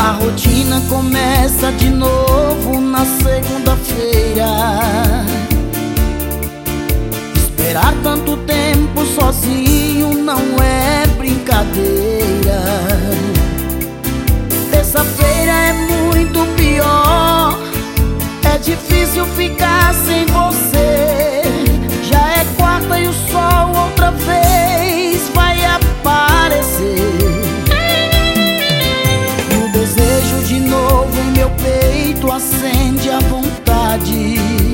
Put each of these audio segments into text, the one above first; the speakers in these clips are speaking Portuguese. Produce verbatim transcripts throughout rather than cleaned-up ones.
A rotina começa de novo na segunda-feira. Esperar tanto tempo sozinho não é brincadeira. Terça-feira é muito pior. É difícil ficar sem você. Já é quarta e o sol outra vez vai aparecer. E o desejo de novo em meu peito acende a vontade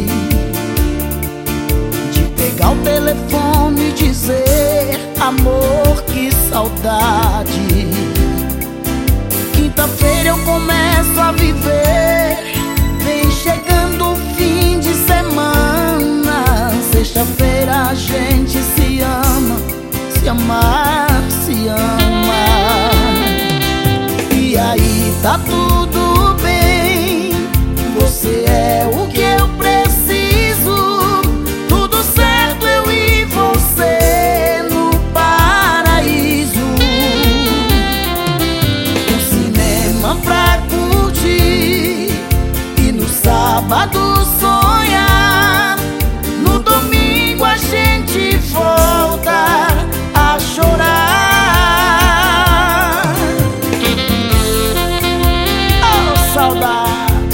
de pegar o telefone e dizer: amor, que saudade. Quinta-feira eu começo a viver, vem chegando o fim de semana. Sexta-feira a gente se ama, se amar, se ama. E aí tá tudo bem, você é o que eu preciso. Tudo certo, eu e você no paraíso. Um cinema pra curtir e no sábado sonhar. No domingo a gente volta a chorar. Oh, saudade.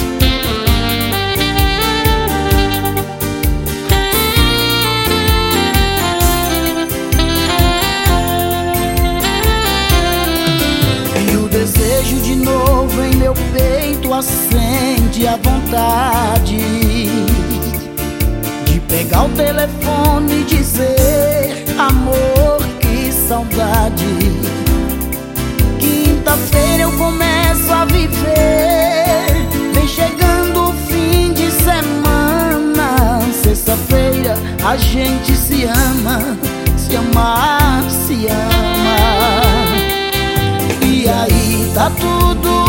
E o desejo de novo em meu peito acende a vontade de pegar o telefone e dizer: amor, que saudade. Quinta-feira eu começo a viver, vem chegando o fim de semana. Sexta-feira a gente se ama, se amar, se ama. E aí tá tudo